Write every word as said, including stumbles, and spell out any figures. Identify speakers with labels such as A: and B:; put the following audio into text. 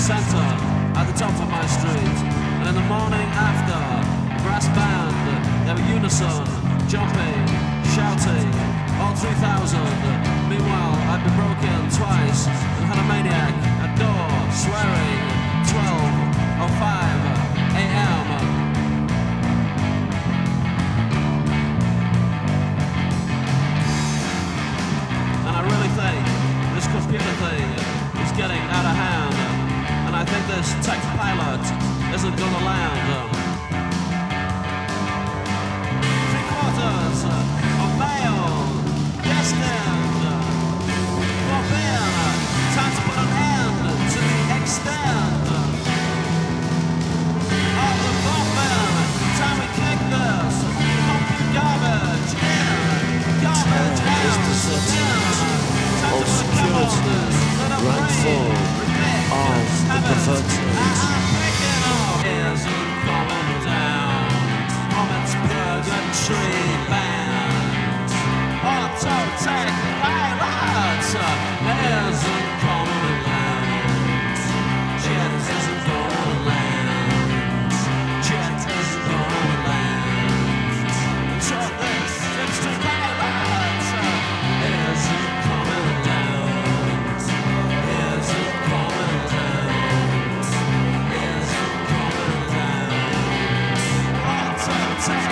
A: centre at the top of my street. And in the morning after, the brass band, they were unison, jumping, shouting, all three thousand. Meanwhile, I'd been broken twice and had a maniac at door, swearing, twelve oh five a m And I really think this computer thing is getting out of hand, and I think this tech pilot isn't gonna land. Three quarters of mail destined for Ben. Time to put an end to the extent of the boffin. Time we kick this pumpkin garbage in, garbage out, in.
B: Of security, rightful of the perverted.
A: Isn't coming down from its purgatory band. Autotech pilots isn't coming land. Jet isn't gonna land. Jet isn't gonna land. So this extra pilot isn't coming down. Isn't coming down. Isn't coming down. Autotech